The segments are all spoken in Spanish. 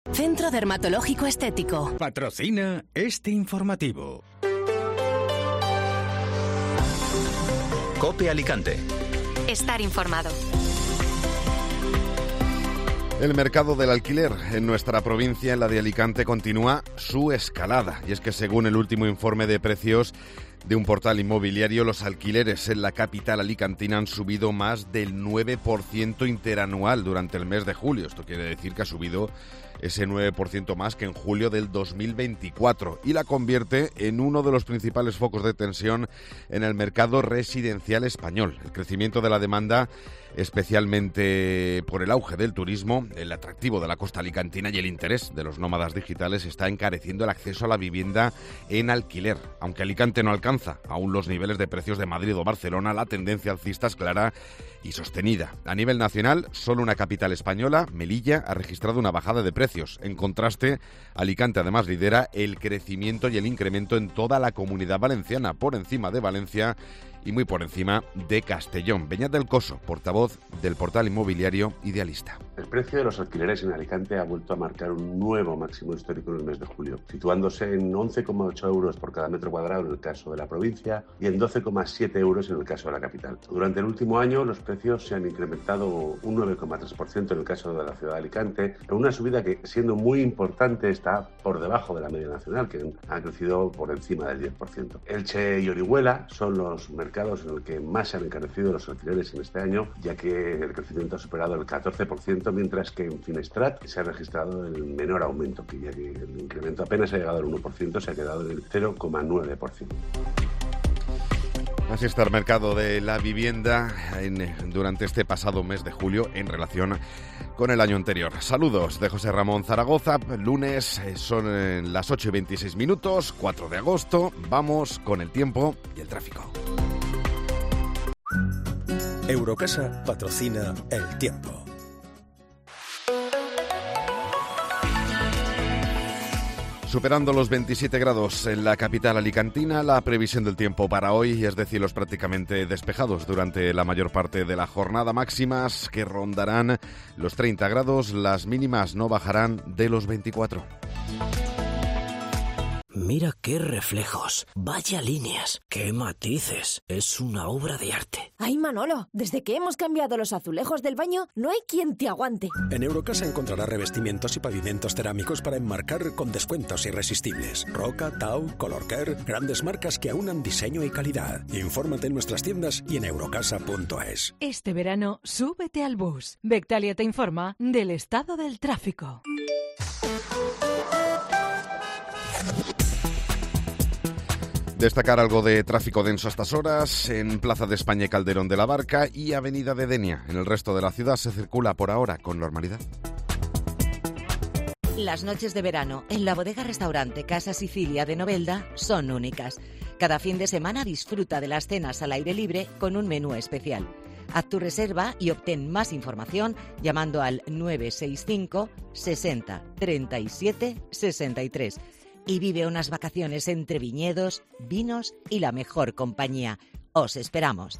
Centro Dermatológico Estético. Patrocina este informativo. COPE Alicante. Estar informado. El mercado del alquiler en nuestra provincia, en la de Alicante, continúa su escalada. Y es que según el último informe de precios de un portal inmobiliario, los alquileres en la capital alicantina han subido más del 9% interanual durante el mes de julio. Esto quiere decir que ha subido ese 9% más que en julio del 2024 y la convierte en uno de los principales focos de tensión en el mercado residencial español. El crecimiento de la demanda, especialmente por el auge del turismo, el atractivo de la costa alicantina y el interés de los nómadas digitales, está encareciendo el acceso a la vivienda en alquiler. Aunque Alicante no alcanza aún los niveles de precios de Madrid o Barcelona, la tendencia alcista es clara y sostenida. A nivel nacional, solo una capital española, Melilla, ha registrado una bajada de precios. En contraste, Alicante además lidera el crecimiento y el incremento en toda la Comunidad Valenciana, por encima de Valencia y muy por encima de Castellón. Beñat del Coso, portavoz del portal inmobiliario Idealista. El precio de los alquileres en Alicante ha vuelto a marcar un nuevo máximo histórico en el mes de julio, situándose en 11,8 euros por cada metro cuadrado en el caso de la provincia y en 12,7 euros en el caso de la capital. Durante el último año los precios se han incrementado un 9,3% en el caso de la ciudad de Alicante, en una subida que, siendo muy importante, está por debajo de la media nacional, que ha crecido por encima del 10%. Elche y Orihuela son los mercados en los que más se han encarecido los alquileres en este año, ya que el crecimiento ha superado el 14%, mientras que en Finestrat se ha registrado el menor aumento, que ya que el incremento apenas ha llegado al 1%, se ha quedado en el 0,9%. Así está el mercado de la vivienda durante este pasado mes de julio en relación con el año anterior. Saludos de José Ramón Zaragoza. Lunes son las 8:26, 4 de agosto. Vamos con el tiempo y el tráfico. Eurocasa patrocina el tiempo. Superando los 27 grados en la capital alicantina, la previsión del tiempo para hoy es de cielos prácticamente despejados durante la mayor parte de la jornada, máximas que rondarán los 30 grados, las mínimas no bajarán de los 24. Mira qué reflejos, vaya líneas, qué matices, es una obra de arte. Ay, Manolo, desde que hemos cambiado los azulejos del baño, no hay quien te aguante. En Eurocasa encontrarás revestimientos y pavimentos cerámicos para enmarcar con descuentos irresistibles. Roca, Tau, Colorcare, grandes marcas que aunan diseño y calidad. Infórmate en nuestras tiendas y en eurocasa.es. Este verano, súbete al bus. Bectalia te informa del estado del tráfico. Destacar algo de tráfico denso a estas horas en Plaza de España y Calderón de la Barca y Avenida de Denia. En el resto de la ciudad se circula por ahora con normalidad. Las noches de verano en la bodega-restaurante Casa Sicilia de Novelda son únicas. Cada fin de semana disfruta de las cenas al aire libre con un menú especial. Haz tu reserva y obtén más información llamando al 965 60 37 63. Y vive unas vacaciones entre viñedos, vinos y la mejor compañía. Os esperamos.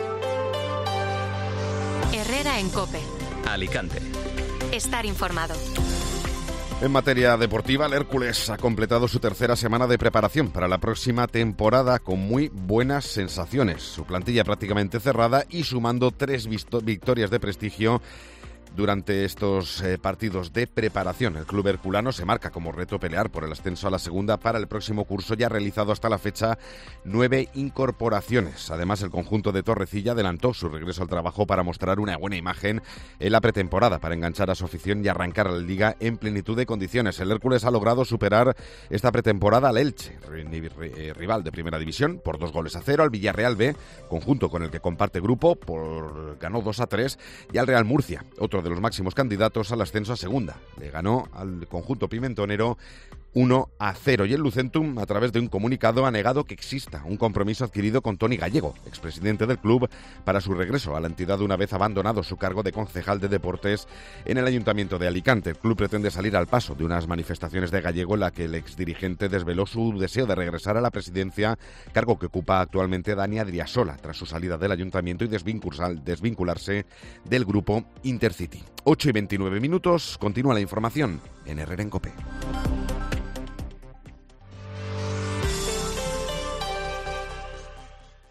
Herrera en COPE. Alicante. Estar informado. En materia deportiva, el Hércules ha completado su tercera semana de preparación para la próxima temporada con muy buenas sensaciones. Su plantilla prácticamente cerrada y sumando 3 victorias de prestigio durante estos partidos de preparación. El club herculano se marca como reto pelear por el ascenso a la segunda para el próximo curso. Ya ha realizado hasta la fecha 9 incorporaciones. Además, el conjunto de Torrecilla adelantó su regreso al trabajo para mostrar una buena imagen en la pretemporada, para enganchar a su afición y arrancar a la Liga en plenitud de condiciones. El Hércules ha logrado superar esta pretemporada al Elche, rival de Primera División, por 2-0, al Villarreal B, conjunto con el que comparte grupo, ganó 2-3, y al Real Murcia, otro de los máximos candidatos al ascenso a segunda. Le ganó al conjunto pimentonero 1-0. Y el Lucentum, a través de un comunicado, ha negado que exista un compromiso adquirido con Toni Gallego, expresidente del club, para su regreso a la entidad una vez abandonado su cargo de concejal de deportes en el Ayuntamiento de Alicante. El club pretende salir al paso de unas manifestaciones de Gallego en la que el exdirigente desveló su deseo de regresar a la presidencia, cargo que ocupa actualmente Dani Adriasola, tras su salida del Ayuntamiento y desvincularse del grupo Intercity. 8:29, continúa la información en Herrera en COPE.